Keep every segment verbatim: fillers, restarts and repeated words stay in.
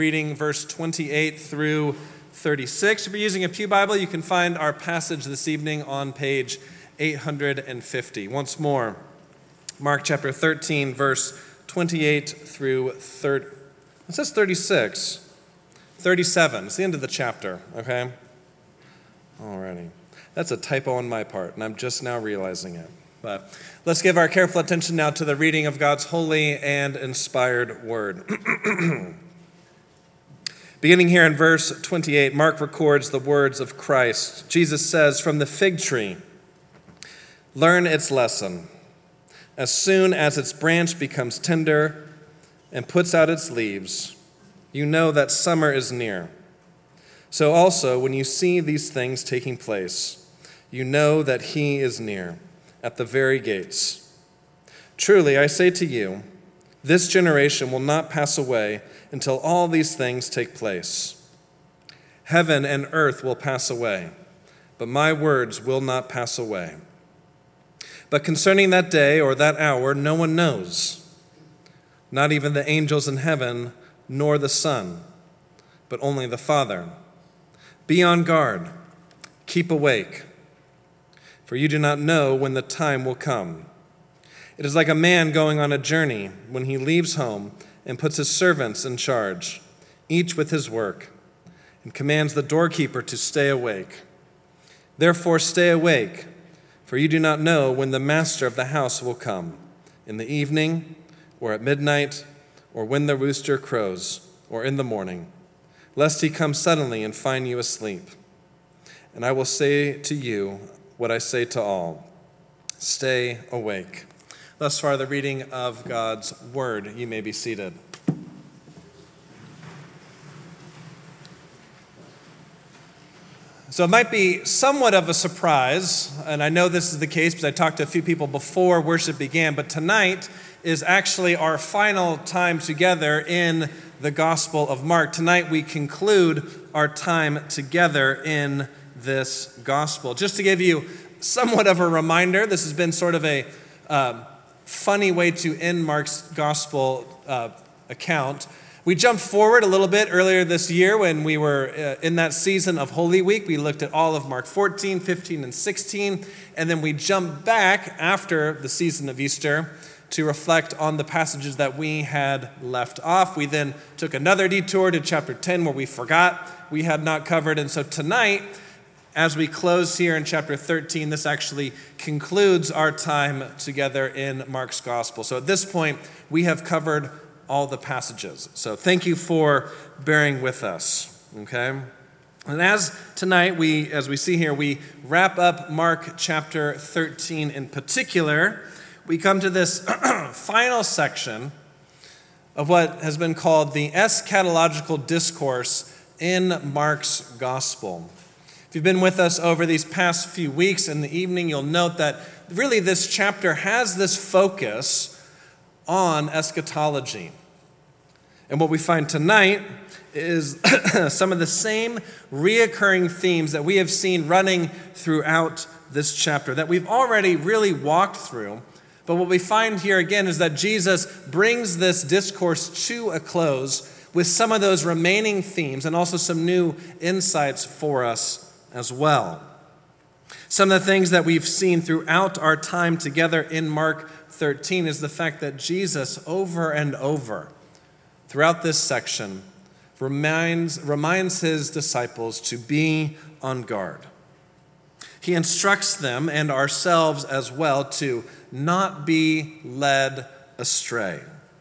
Reading verse twenty-eight through thirty-six. If you're using a Pew Bible, you can find our passage this evening on page eight hundred fifty. Once more, Mark chapter thirteen, verse twenty-eight through thirty. It says thirty-six. thirty-seven. It's the end of the chapter, okay? Alrighty. That's a typo on my part, and I'm just now realizing it. But let's give our careful attention now to the reading of God's holy and inspired word. Beginning here in verse twenty-eight, Mark records the words of Christ. Jesus says, "From the fig tree, learn its lesson. As soon as its branch becomes tender and puts out its leaves, you know that summer is near. So also, when you see these things taking place, you know that he is near, at the very gates. Truly, I say to you, this generation will not pass away until all these things take place. Heaven and earth will pass away, but my words will not pass away. But concerning that day or that hour, no one knows, not even the angels in heaven, nor the Son, but only the Father. Be on guard, keep awake, for you do not know when the time will come. It is like a man going on a journey when he leaves home and puts his servants in charge, each with his work, and commands the doorkeeper to stay awake. Therefore stay awake, for you do not know when the master of the house will come, in the evening, or at midnight, or when the rooster crows, or in the morning, lest he come suddenly and find you asleep. And I will say to you what I say to all, stay awake." Thus far, the reading of God's word. You may be seated. So it might be somewhat of a surprise, and I know this is the case because I talked to a few people before worship began, but tonight is actually our final time together in the Gospel of Mark. Tonight we conclude our time together in this Gospel. Just to give you somewhat of a reminder, this has been sort of a um, funny way to end Mark's gospel uh, account. We jumped forward a little bit earlier this year when we were uh, in that season of Holy Week. We looked at all of Mark fourteen, fifteen, and sixteen, and then we jumped back after the season of Easter to reflect on the passages that we had left off. We then took another detour to chapter ten where we forgot we had not covered, and so tonight, as we close here in chapter thirteen, this actually concludes our time together in Mark's gospel. So at this point, we have covered all the passages. So thank you for bearing with us, okay? And as tonight, we, as we see here, we wrap up Mark chapter thirteen in particular, we come to this final section of what has been called the eschatological discourse in Mark's gospel. If you've been with us over these past few weeks in the evening, you'll note that really this chapter has this focus on eschatology. And what we find tonight is some of the same reoccurring themes that we have seen running throughout this chapter that we've already really walked through. But what we find here again is that Jesus brings this discourse to a close with some of those remaining themes and also some new insights for us as well. Some of the things that we've seen throughout our time together in Mark thirteen is the fact that Jesus over and over throughout this section reminds, reminds his disciples to be on guard. He instructs them and ourselves as well to not be led astray.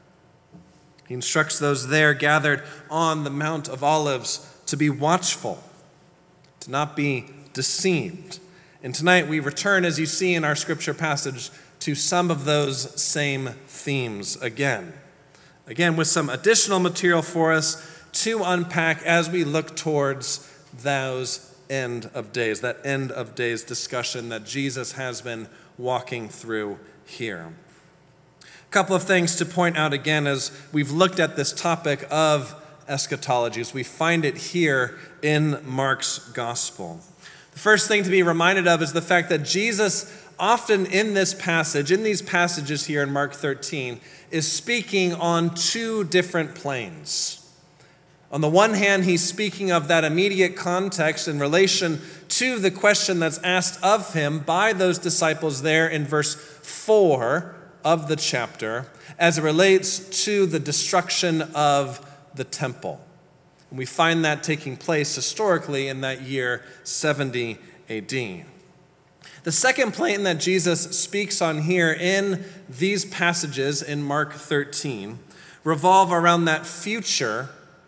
He instructs those there gathered on the Mount of Olives to be watchful, to not be deceived. And tonight we return, as you see in our scripture passage, to some of those same themes again. Again, with some additional material for us to unpack as we look towards those end of days, that end of days discussion that Jesus has been walking through here. A couple of things to point out again as we've looked at this topic of eschatology, as we find it here in Mark's gospel. The first thing to be reminded of is the fact that Jesus often in this passage, in these passages here in Mark thirteen, is speaking on two different planes. On the one hand, he's speaking of that immediate context in relation to the question that's asked of him by those disciples there in verse four of the chapter as it relates to the destruction of the temple. And we find that taking place historically in that year seventy A D. The second point that Jesus speaks on here in these passages in Mark thirteen revolve around that future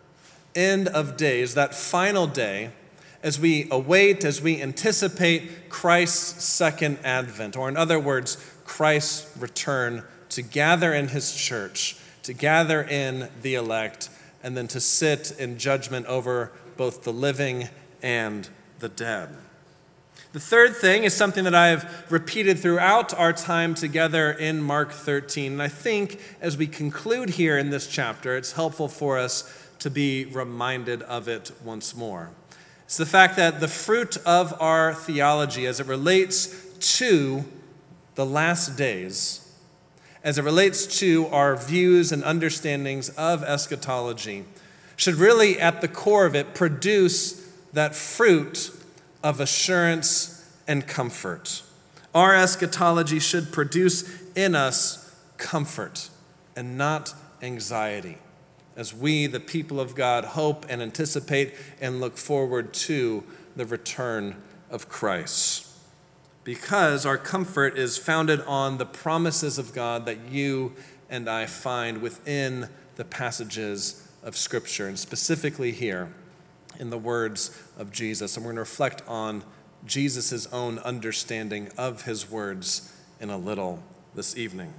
end of days, that final day, as we await, as we anticipate Christ's second advent, or in other words, Christ's return to gather in his church, to gather in the elect, and then to sit in judgment over both the living and the dead. The third thing is something that I have repeated throughout our time together in Mark thirteen, and I think as we conclude here in this chapter, it's helpful for us to be reminded of it once more. It's the fact that the fruit of our theology as it relates to the last days, as it relates to our views and understandings of eschatology, should really at the core of it produce that fruit of assurance and comfort. Our eschatology should produce in us comfort and not anxiety, as we, the people of God, hope and anticipate and look forward to the return of Christ. Because our comfort is founded on the promises of God that you and I find within the passages of Scripture, and specifically here in the words of Jesus. And we're going to reflect on Jesus' own understanding of his words in a little this evening.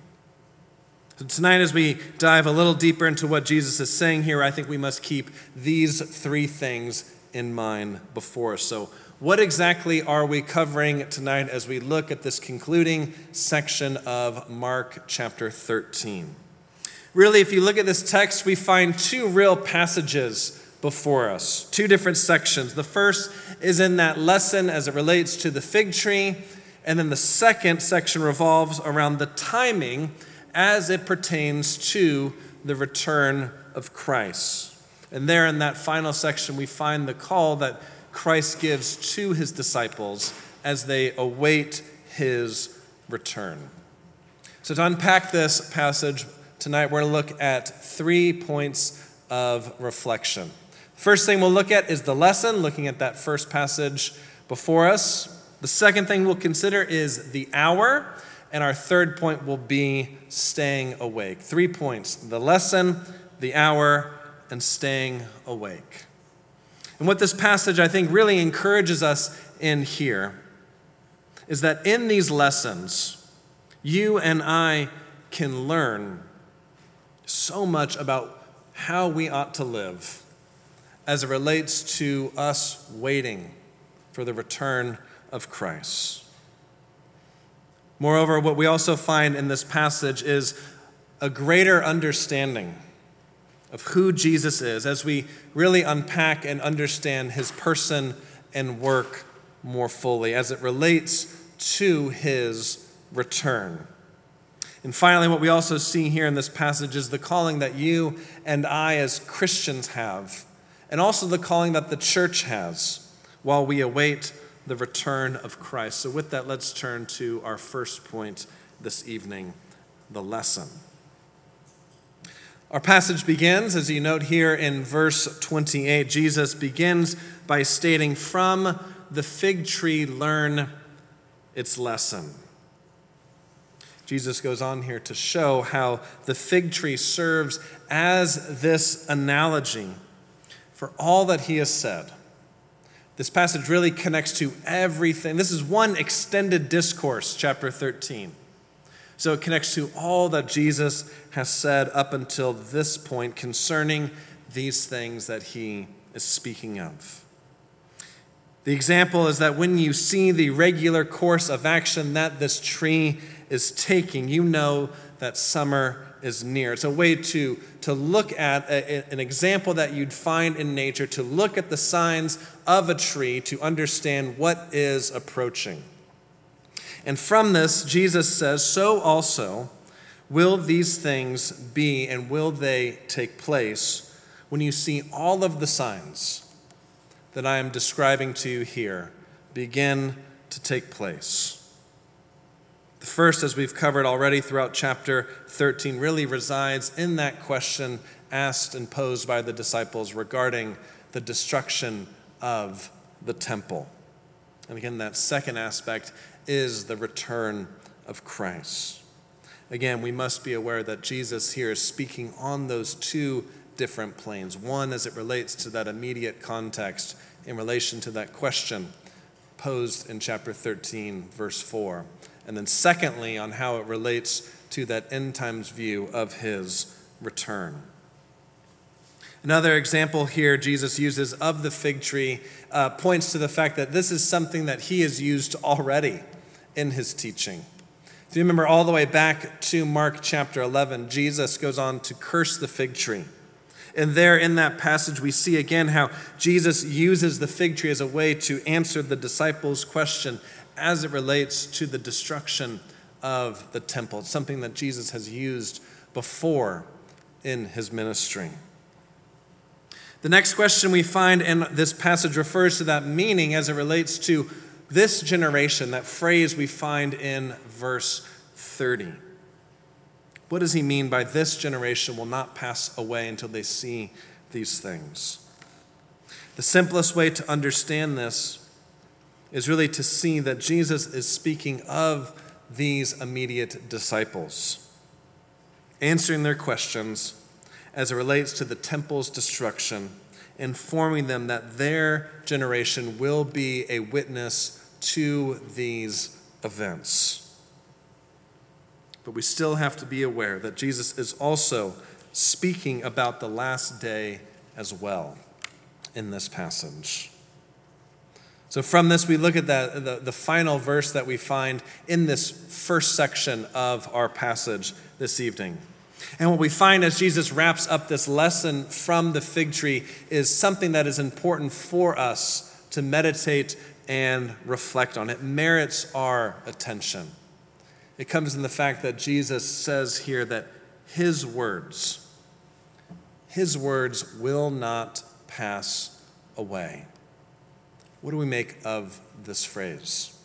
So tonight, as we dive a little deeper into what Jesus is saying here, I think we must keep these three things in mind before us. So what exactly are we covering tonight as we look at this concluding section of Mark chapter thirteen? Really, if you look at this text, we find two real passages before us, two different sections. The first is in that lesson as it relates to the fig tree, and then the second section revolves around the timing as it pertains to the return of Christ. And there in that final section, we find the call that Christ gives to his disciples as they await his return. So to unpack this passage tonight, we're going to look at three points of reflection. First thing we'll look at is the lesson, looking at that first passage before us. The second thing we'll consider is the hour. And our third point will be staying awake. Three points: the lesson, the hour, and staying awake. And what this passage, I think, really encourages us in here is that in these lessons, you and I can learn so much about how we ought to live as it relates to us waiting for the return of Christ. Moreover, what we also find in this passage is a greater understanding of who Jesus is as we really unpack and understand his person and work more fully as it relates to his return. And finally, what we also see here in this passage is the calling that you and I as Christians have, and also the calling that the church has while we await the return of Christ. So with that, let's turn to our first point this evening, the lesson. Our passage begins, as you note here in verse twenty-eight, Jesus begins by stating, "From the fig tree learn its lesson." Jesus goes on here to show how the fig tree serves as this analogy for all that he has said. This passage really connects to everything. This is one extended discourse, chapter thirteen. So it connects to all that Jesus has said up until this point concerning these things that he is speaking of. The example is that when you see the regular course of action that this tree is taking, you know that summer is near. It's a way to, to look at a, an example that you'd find in nature, to look at the signs of a tree to understand what is approaching. And from this, Jesus says, so also will these things be, and will they take place when you see all of the signs that I am describing to you here begin to take place. The first, as we've covered already throughout chapter thirteen, really resides in that question asked and posed by the disciples regarding the destruction of the temple. And again, that second aspect is the return of Christ. Again, we must be aware that Jesus here is speaking on those two different planes. One, as it relates to that immediate context in relation to that question posed in chapter thirteen, verse four. And then secondly, on how it relates to that end times view of his return. Another example here Jesus uses of the fig tree uh, points to the fact that this is something that he has used already in his teaching. If you remember all the way back to Mark chapter eleven, Jesus goes on to curse the fig tree. And there in that passage, we see again how Jesus uses the fig tree as a way to answer the disciples' question as it relates to the destruction of the temple. It's something that Jesus has used before in his ministry. The next question we find in this passage refers to that meaning as it relates to this generation, that phrase we find in verse thirty. What does he mean by this generation will not pass away until they see these things? The simplest way to understand this is really to see that Jesus is speaking of these immediate disciples, answering their questions as it relates to the temple's destruction, informing them that their generation will be a witness to these events. But we still have to be aware that Jesus is also speaking about the last day as well in this passage. So from this, we look at that, the, the final verse that we find in this first section of our passage this evening. And what we find as Jesus wraps up this lesson from the fig tree is something that is important for us to meditate and reflect on. It merits our attention. It comes in the fact that Jesus says here that his words, his words will not pass away. What do we make of this phrase?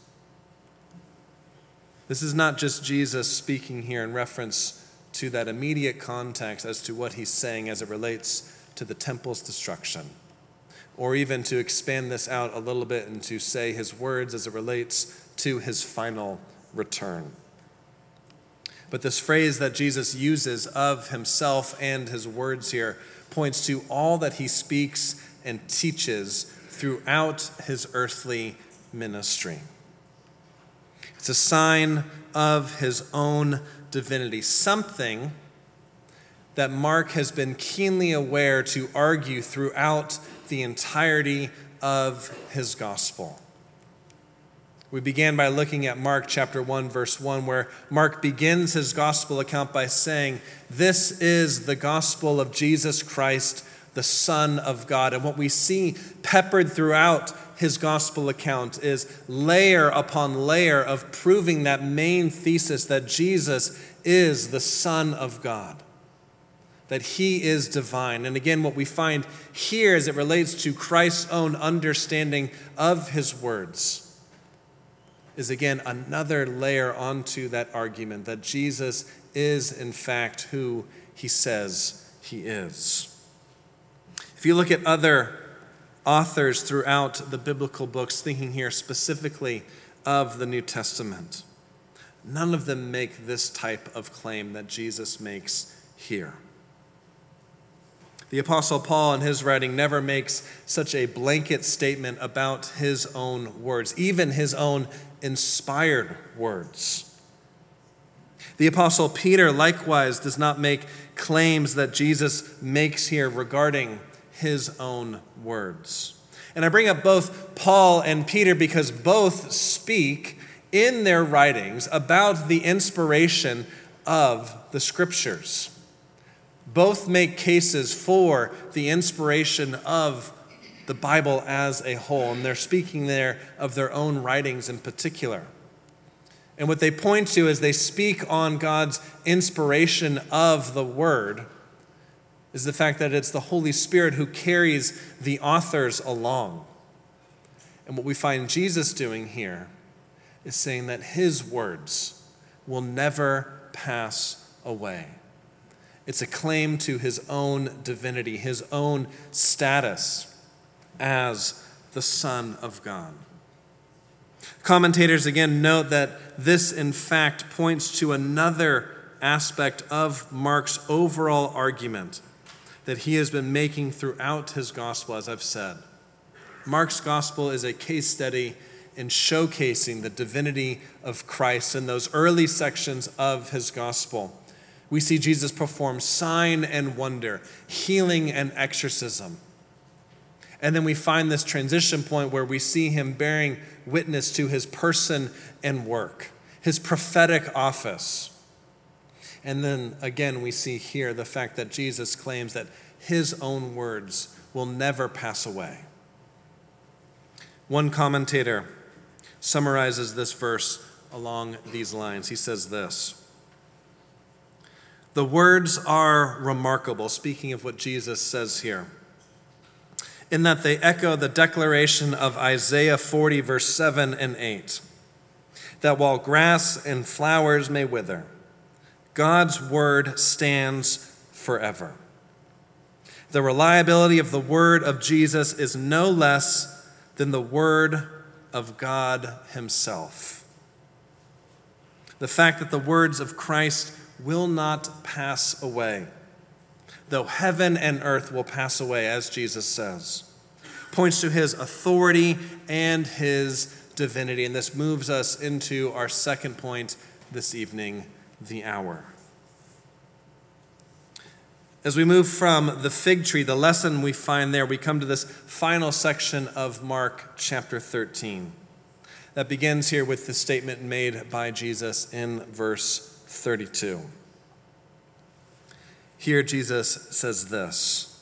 This is not just Jesus speaking here in reference to that immediate context as to what he's saying as it relates to the temple's destruction, or even to expand this out a little bit and to say his words as it relates to his final return. But this phrase that Jesus uses of himself and his words here points to all that he speaks and teaches throughout his earthly ministry. It's a sign of his own divinity, something that Mark has been keenly aware to argue throughout the entirety of his gospel. We began by looking at Mark chapter one, verse one, where Mark begins his gospel account by saying, "This is the gospel of Jesus Christ, the Son of God." And what we see peppered throughout his gospel account is layer upon layer of proving that main thesis that Jesus is the Son of God, that he is divine. And again, what we find here as it relates to Christ's own understanding of his words is again another layer onto that argument that Jesus is in fact who he says he is. If you look at other authors throughout the biblical books, thinking here specifically of the New Testament, none of them make this type of claim that Jesus makes here. The Apostle Paul in his writing never makes such a blanket statement about his own words, even his own inspired words. The Apostle Peter likewise does not make claims that Jesus makes here regarding his own words. And I bring up both Paul and Peter because both speak in their writings about the inspiration of the scriptures. Both make cases for the inspiration of the Bible as a whole, and they're speaking there of their own writings in particular. And what they point to as they speak on God's inspiration of the word is the fact that it's the Holy Spirit who carries the authors along. And what we find Jesus doing here is saying that his words will never pass away. It's a claim to his own divinity, his own status as the Son of God. Commentators again note that this, in fact, points to another aspect of Mark's overall argument that he has been making throughout his gospel, as I've said. Mark's gospel is a case study in showcasing the divinity of Christ. In those early sections of his gospel, we see Jesus perform sign and wonder, healing and exorcism. And then we find this transition point where we see him bearing witness to his person and work, his prophetic office. And then again, we see here the fact that Jesus claims that his own words will never pass away. One commentator summarizes this verse along these lines. He says this: "The words are remarkable," speaking of what Jesus says here, "in that they echo the declaration of Isaiah forty, verse seven and eight, that while grass and flowers may wither, God's word stands forever. The reliability of the word of Jesus is no less than the word of God himself." The fact that the words of Christ will not pass away, though heaven and earth will pass away, as Jesus says, points to his authority and his divinity. And this moves us into our second point this evening, the hour. As we move from the fig tree, the lesson we find there, we come to this final section of Mark chapter thirteen that begins here with the statement made by Jesus in verse thirty-two. Here Jesus says this: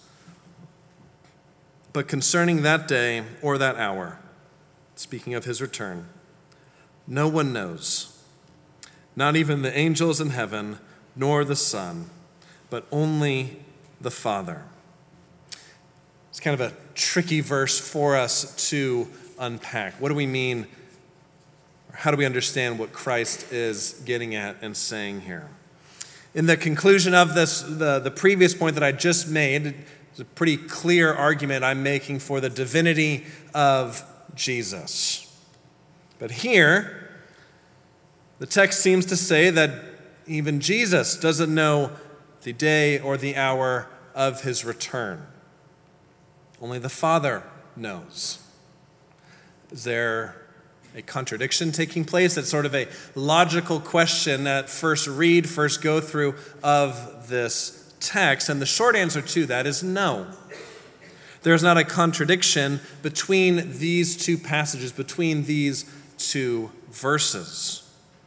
"But concerning that day or that hour," speaking of his return, "no one knows, not even the angels in heaven, nor the Son, but only the Father." It's kind of a tricky verse for us to unpack. What do we mean? How do we understand what Christ is getting at and saying here? In the conclusion of this, the, the previous point that I just made, it's a pretty clear argument I'm making for the divinity of Jesus. But here, the text seems to say that even Jesus doesn't know the day or the hour of his return. Only the Father knows. Is there a contradiction taking place? That's sort of a logical question at first read, first go through of this text. And the short answer to that is no. There's not a contradiction between these two passages, between these two verses.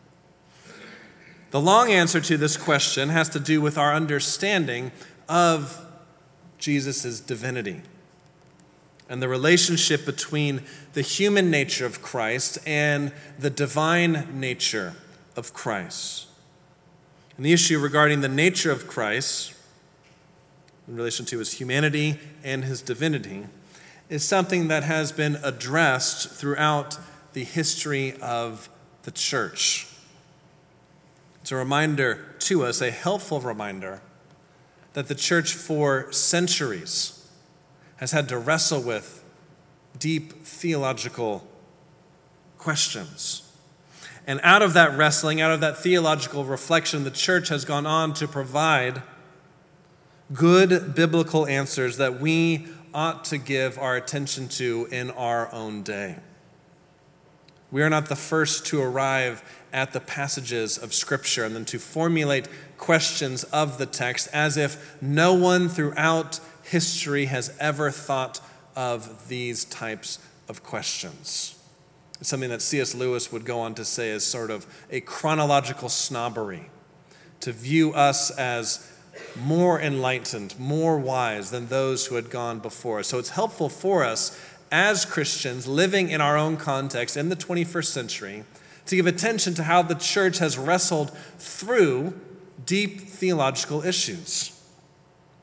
The long answer to this question has to do with our understanding of Jesus' divinity and the relationship between the human nature of Christ and the divine nature of Christ. And the issue regarding the nature of Christ in relation to his humanity and his divinity is something that has been addressed throughout the history of the church. It's a reminder to us, a helpful reminder, that the church for centuries has had to wrestle with deep theological questions. And out of that wrestling, out of that theological reflection, the church has gone on to provide good biblical answers that we ought to give our attention to in our own day. We are not the first to arrive at the passages of Scripture and then to formulate questions of the text as if no one throughout history has ever thought of these types of questions. It's something that C S Lewis would go on to say is sort of a chronological snobbery, to view us as more enlightened, more wise than those who had gone before us. So it's helpful for us as Christians living in our own context in the twenty-first century to give attention to how the church has wrestled through deep theological issues.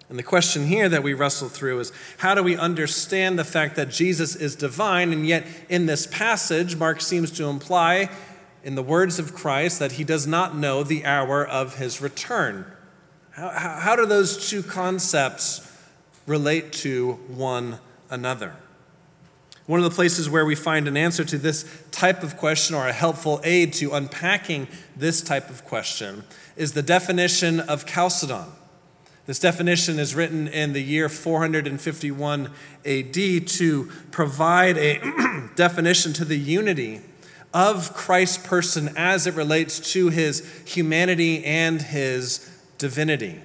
And the question here that we wrestle through is, how do we understand the fact that Jesus is divine, and yet in this passage, Mark seems to imply, in the words of Christ, that he does not know the hour of his return? How, how, how do those two concepts relate to one another? One of the places where we find an answer to this type of question, or a helpful aid to unpacking this type of question, is the definition of Chalcedon. This definition is written in the year four hundred fifty-one A D to provide a definition to the unity of Christ's person as it relates to his humanity and his divinity.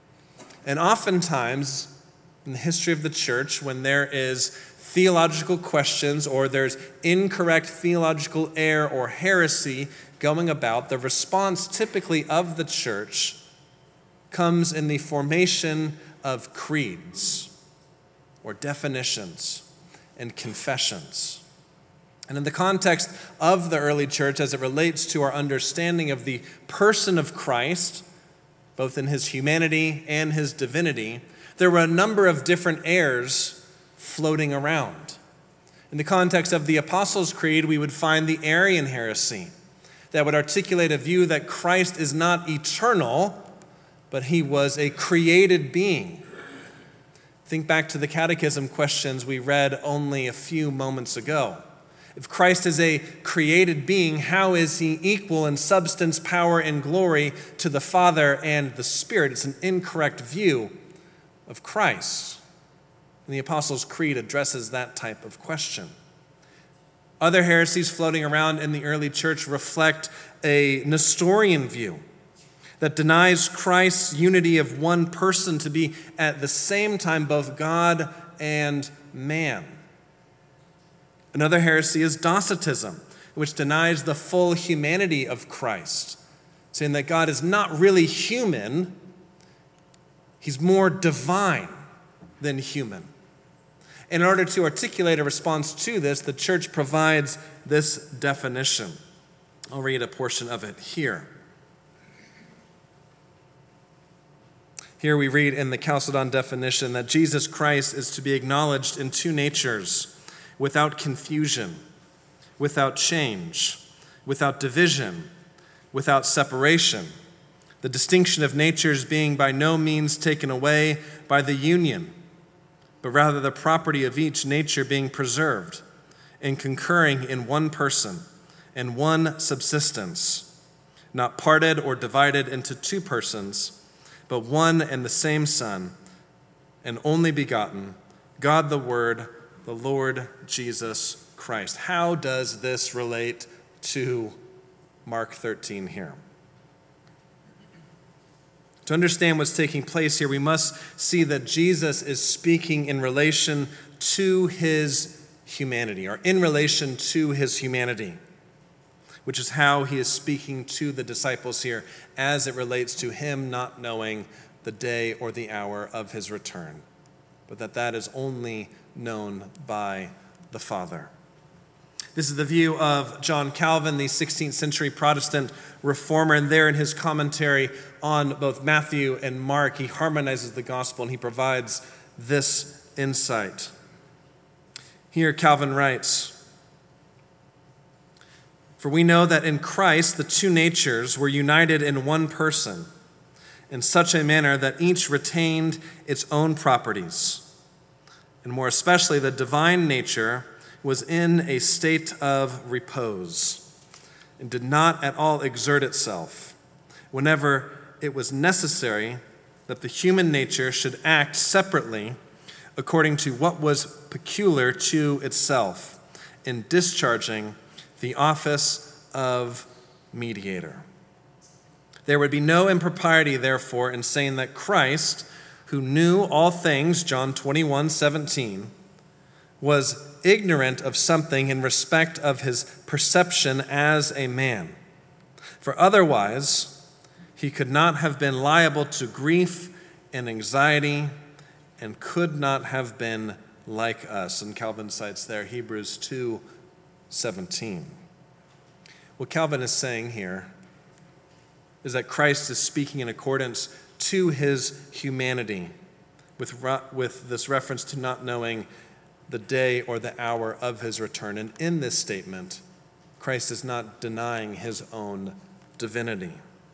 And oftentimes, in the history of the church, when there is theological questions or there's incorrect theological error or heresy going about, the response typically of the church comes in the formation of creeds or definitions and confessions. And in the context of the early church, as it relates to our understanding of the person of Christ, both in his humanity and his divinity, there were a number of different errors floating around. In the context of the Apostles' Creed, we would find the Arian heresy that would articulate a view that Christ is not eternal, but he was a created being. Think back to the catechism questions we read only a few moments ago. If Christ is a created being, how is he equal in substance, power, and glory to the Father and the Spirit? It's an incorrect view of Christ. And the Apostles' Creed addresses that type of question. Other heresies floating around in the early church reflect a Nestorian view that denies Christ's unity of one person to be at the same time both God and man. Another heresy is Docetism, which denies the full humanity of Christ, saying that God is not really human, he's more divine than human. In order to articulate a response to this, the church provides this definition. I'll read a portion of it here. Here we read in the Chalcedon definition that Jesus Christ is to be acknowledged in two natures, without confusion, without change, without division, without separation, the distinction of natures being by no means taken away by the union, but rather the property of each nature being preserved and concurring in one person and one subsistence, not parted or divided into two persons, but one and the same Son, and only begotten, God the Word, the Lord Jesus Christ. How does this relate to Mark thirteen here? To understand what's taking place here, we must see that Jesus is speaking in relation to his humanity, or in relation to his humanity, which is how he is speaking to the disciples here as it relates to him not knowing the day or the hour of his return, but that that is only known by the Father. This is the view of John Calvin, the sixteenth century Protestant reformer, and there in his commentary on both Matthew and Mark, he harmonizes the gospel and he provides this insight. Here Calvin writes, "For we know that in Christ the two natures were united in one person, in such a manner that each retained its own properties, and more especially the divine nature was in a state of repose and did not at all exert itself whenever it was necessary that the human nature should act separately according to what was peculiar to itself in discharging the office of mediator. There would be no impropriety, therefore, in saying that Christ, who knew all things, John twenty-one seventeen, was ignorant of something in respect of his perception as a man. For otherwise, he could not have been liable to grief and anxiety and could not have been like us." And Calvin cites there Hebrews two seventeen. What Calvin is saying here is that Christ is speaking in accordance to his humanity with, with this reference to not knowing the day or the hour of his return. And in this statement, Christ is not denying his own divinity.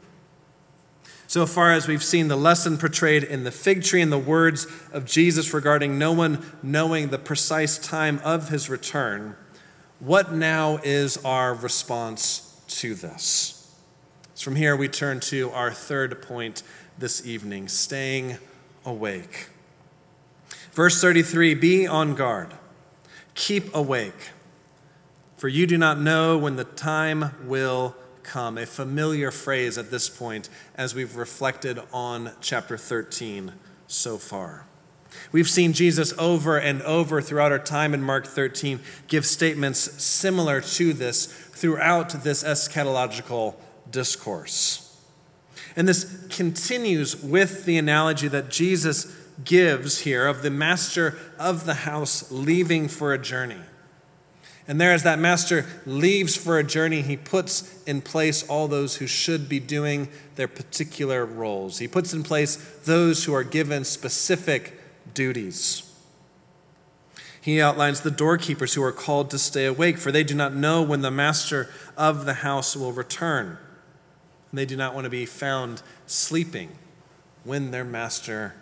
So far as we've seen the lesson portrayed in the fig tree and the words of Jesus regarding no one knowing the precise time of his return, what now is our response to this? So from here we turn to our third point this evening, staying awake. Verse thirty-three, be on guard, keep awake, for you do not know when the time will come. A familiar phrase at this point as we've reflected on chapter thirteen so far. We've seen Jesus over and over throughout our time in Mark thirteen give statements similar to this throughout this eschatological discourse. And this continues with the analogy that Jesus gives here of the master of the house leaving for a journey. And there, as that master leaves for a journey, he puts in place all those who should be doing their particular roles. He puts in place those who are given specific duties. He outlines the doorkeepers who are called to stay awake, for they do not know when the master of the house will return. And they do not want to be found sleeping when their master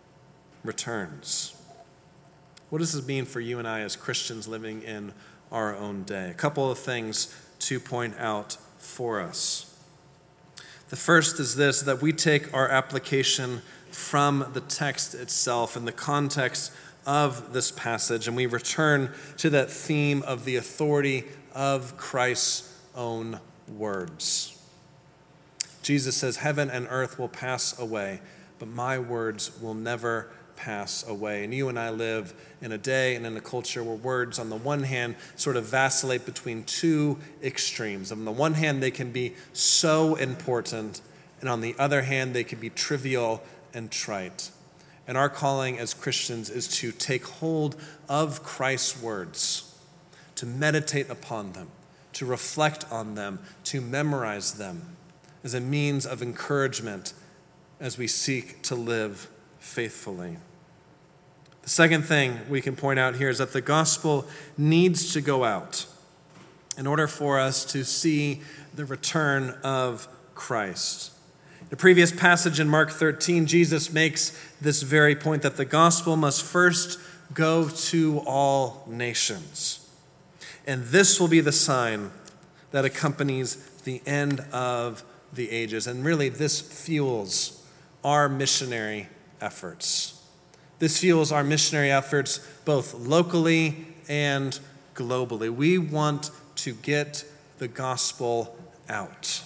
returns. What does this mean for you and I as Christians living in our own day? A couple of things to point out for us. The first is this, that we take our application from the text itself and the context of this passage, and we return to that theme of the authority of Christ's own words. Jesus says, heaven and earth will pass away, but my words will never pass away. And you and I live in a day and in a culture where words, on the one hand, sort of vacillate between two extremes. On the one hand, they can be so important, and on the other hand, they can be trivial and trite. And our calling as Christians is to take hold of Christ's words, to meditate upon them, to reflect on them, to memorize them as a means of encouragement as we seek to live faithfully. The second thing we can point out here is that the gospel needs to go out in order for us to see the return of Christ. In the previous passage in Mark thirteen, Jesus makes this very point that the gospel must first go to all nations. And this will be the sign that accompanies the end of the ages. And really, this fuels our missionary efforts. This fuels our missionary efforts both locally and globally. We want to get the gospel out.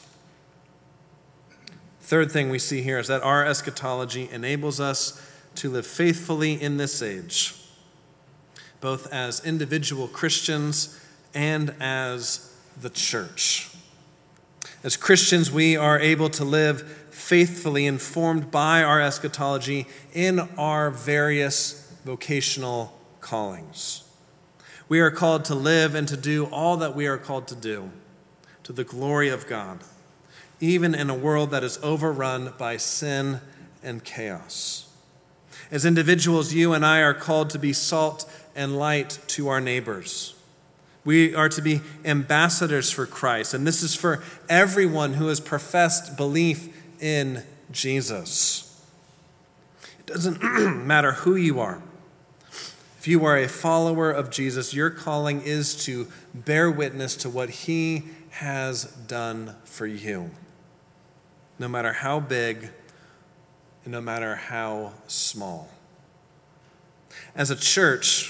Third thing we see here is that our eschatology enables us to live faithfully in this age, both as individual Christians and as the church. As Christians, we are able to live faithfully informed by our eschatology in our various vocational callings. We are called to live and to do all that we are called to do to the glory of God, even in a world that is overrun by sin and chaos. As individuals, you and I are called to be salt and light to our neighbors. We are to be ambassadors for Christ, and this is for everyone who has professed belief in Jesus. It doesn't matter who you are. If you are a follower of Jesus, your calling is to bear witness to what he has done for you, no matter how big and no matter how small. As a church,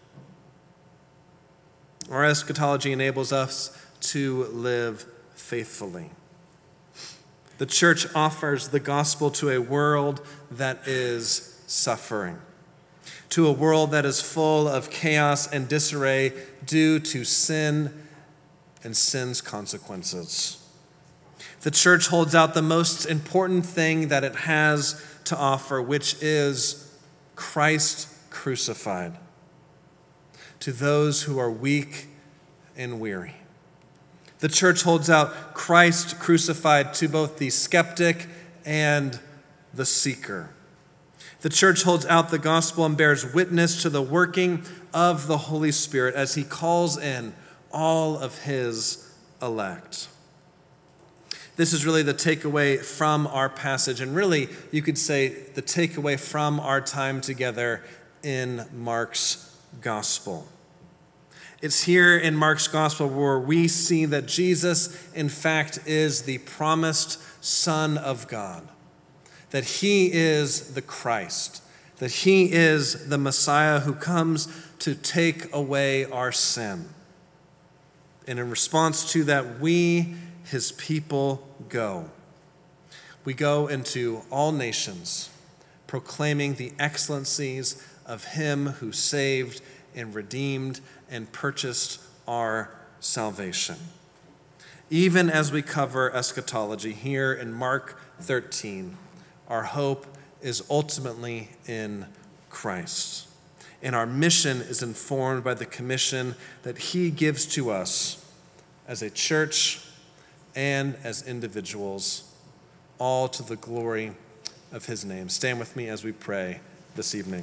our eschatology enables us to live faithfully. The church offers the gospel to a world that is suffering, to a world that is full of chaos and disarray due to sin and sin's consequences. The church holds out the most important thing that it has to offer, which is Christ crucified, to those who are weak and weary. The church holds out Christ crucified to both the skeptic and the seeker. The church holds out the gospel and bears witness to the working of the Holy Spirit as he calls in all of his elect. This is really the takeaway from our passage, and really, you could say, the takeaway from our time together in Mark's gospel. It's here in Mark's gospel where we see that Jesus, in fact, is the promised Son of God, that he is the Christ, that he is the Messiah who comes to take away our sin. And in response to that, we, his people, go. We go into all nations, proclaiming the excellencies of him who saved and redeemed and purchased our salvation. Even as we cover eschatology here in Mark thirteen, our hope is ultimately in Christ. And our mission is informed by the commission that he gives to us as a church and as individuals, all to the glory of his name. Stand with me as we pray this evening.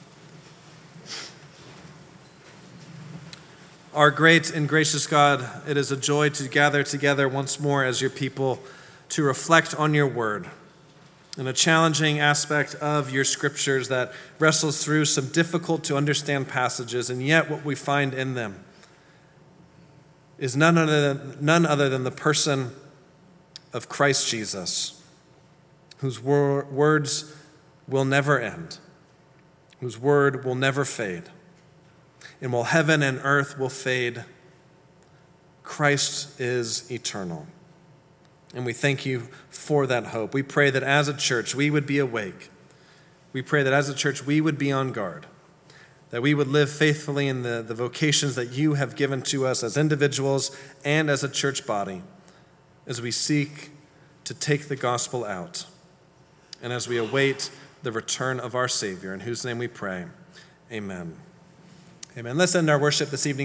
Our great and gracious God, it is a joy to gather together once more as your people to reflect on your word and a challenging aspect of your scriptures that wrestles through some difficult to understand passages, and yet what we find in them is none other than, none other than the person of Christ Jesus, whose wor- words will never end, whose word will never fade. And while heaven and earth will fade, Christ is eternal. And we thank you for that hope. We pray that as a church, we would be awake. We pray that as a church, we would be on guard, that we would live faithfully in the, the vocations that you have given to us as individuals and as a church body, as we seek to take the gospel out, and as we await the return of our Savior, in whose name we pray. Amen. Amen. Let's end our worship this evening.